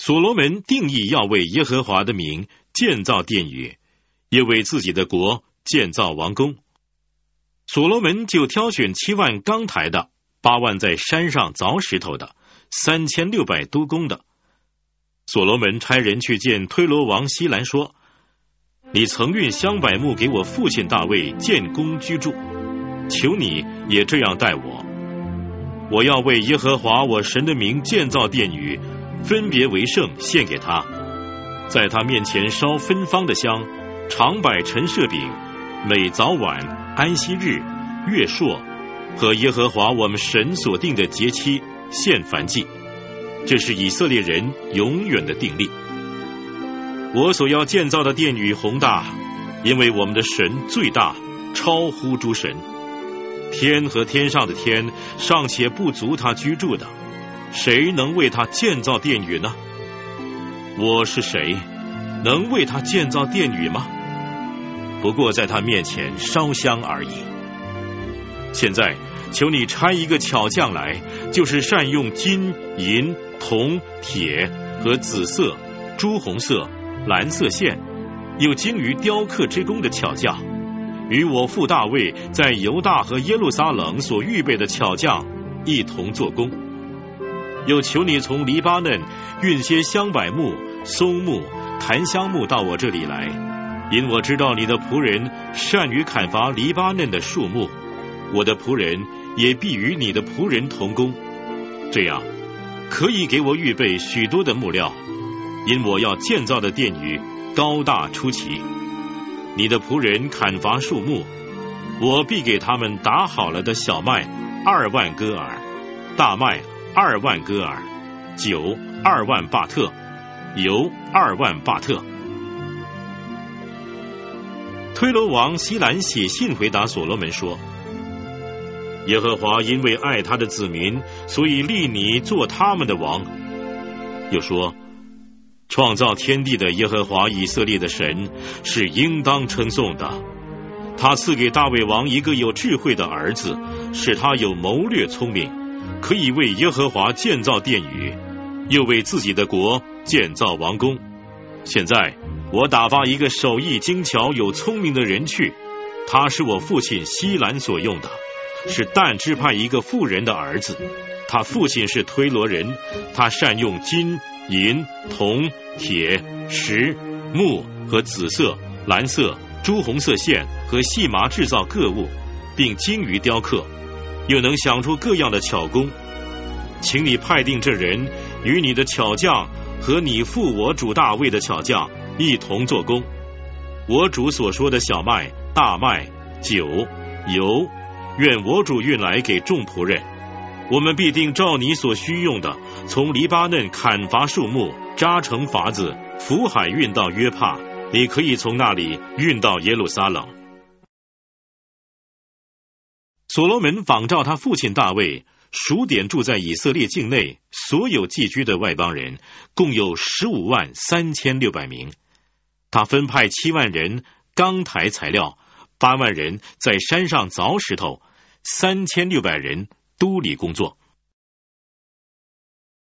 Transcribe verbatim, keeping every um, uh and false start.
所罗门定义要为耶和华的名建造殿宇，也为自己的国建造王宫。所罗门就挑选七万钢台的，八万在山上凿石头的，三千六百督工的。所罗门差人去见推罗王希兰说：你曾运香柏木给我父亲大卫建宫居住，求你也这样待我。我要为耶和华我神的名建造殿宇，分别为圣献给他，在他面前烧芬芳的香，常摆陈设饼，每早晚安息日月朔和耶和华我们神所定的节期献燔祭，这是以色列人永远的定例。我所要建造的殿宇宏大，因为我们的神最大，超乎诸神。天和天上的天尚且不足他居住的，谁能为他建造殿宇呢？我是谁，能为他建造殿宇吗？不过在他面前烧香而已。现在求你差一个巧匠来，就是善用金银铜铁和紫色朱红色蓝色线，又精于雕刻之工的巧匠，与我父大卫在犹大和耶路撒冷所预备的巧匠一同做工。又求你从黎巴嫩运些香柏木、松木、檀香木到我这里来，因我知道你的仆人善于砍伐黎巴嫩的树木，我的仆人也必与你的仆人同工，这样可以给我预备许多的木料，因我要建造的殿宇高大出奇。你的仆人砍伐树木，我必给他们打好了的小麦二万戈尔，大麦二万戈尔，酒二万巴特，油二万巴特。推罗王希兰写信回答所罗门说：耶和华因为爱他的子民，所以立你做他们的王。又说：创造天地的耶和华以色列的神是应当称颂的，他赐给大卫王一个有智慧的儿子，使他有谋略聪明，可以为耶和华建造殿宇，又为自己的国建造王宫。现在我打发一个手艺精巧有聪明的人去，他是我父亲希兰所用的，是但支派一个妇人的儿子，他父亲是推罗人，他善用金银铜铁石木和紫色蓝色朱红色线和细麻制造各物，并精于雕刻，又能想出各样的巧工。请你派定这人与你的巧匠和你父我主大卫的巧匠一同做工。我主所说的小麦大麦酒油，愿我主运来给众仆人，我们必定照你所需用的，从黎巴嫩砍伐树木，扎成筏子，浮海运到约帕，你可以从那里运到耶路撒冷。所罗门仿照他父亲大卫，数点住在以色列境内所有寄居的外邦人，共有十五万三千六百名。他分派七万人钢台材料，八万人在山上凿石头，三千六百人都里工作。